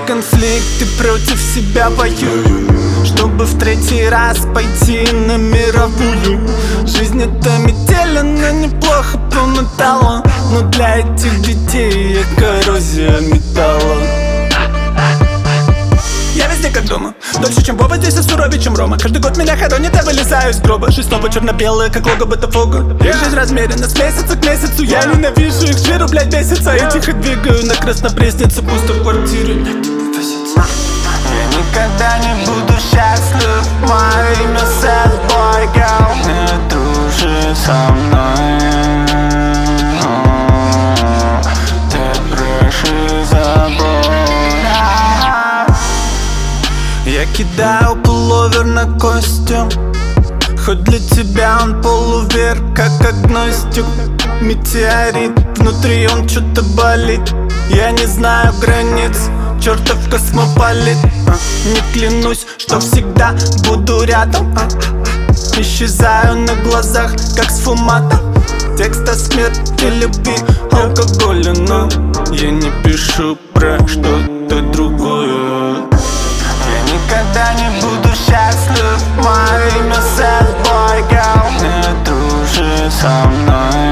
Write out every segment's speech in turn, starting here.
конфликт и против себя воюю, чтобы в третий раз пойти на мировую. Жизнь это метель, она неплохо по металлу, но для этих детей я коррозия металла. Я везде как дома, дольше чем Вова, здесь и суровее, чем Рома. Каждый год меня хоронит, я вылезаю из гроба. Жизнь снова черно-белая, как лого Ботафога. Их жизнь размерена с месяца к месяцу. Я ненавижу их, жиру, блядь, бесится. Я тихо двигаю на Краснопреснице, пусто в квартире. Я никогда не буду счастлив, мое имя Sad Boy Girl. Не дружи со мной, ты бреши, забудь. Я кидаю пуловер на костюм, хоть для тебя он полувер, как агностик. Метеорит, внутри он что-то болит. Я не знаю границ, чертов космополит. Не клянусь, что всегда буду рядом. Исчезаю на глазах, как сфумата. Текст о смерти, любви, алкоголя, но я не пишу про что-то другое. Я никогда не буду счастлив, мое имя Sad Boy Girl. Не дружи со мной,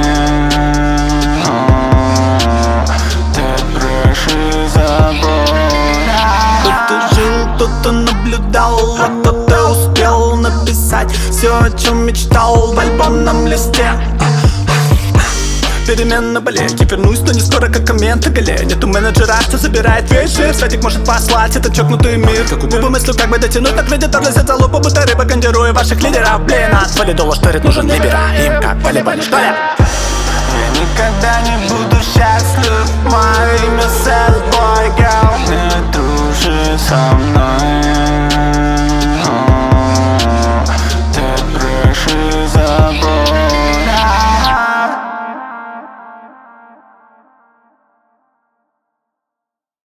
ты бреши, забудь. Кто-то жил, кто-то наблюдал, а кто-то успел написать все, о чем мечтал в альбомном листе. Перемена болеть, я вернусь, но не скоро, как комменты галея. Нету менеджера, что забирает весь жир. Садик может послать этот чокнутый мир. Как у губы мыслю, как бы дотянуть, так видит орлысят за лупу, будто рыба, кондируя ваших лидеров. Блин, от валидола штырит, нужен либера. Им как волейболе, что ли? Я никогда не буду счастлив, мое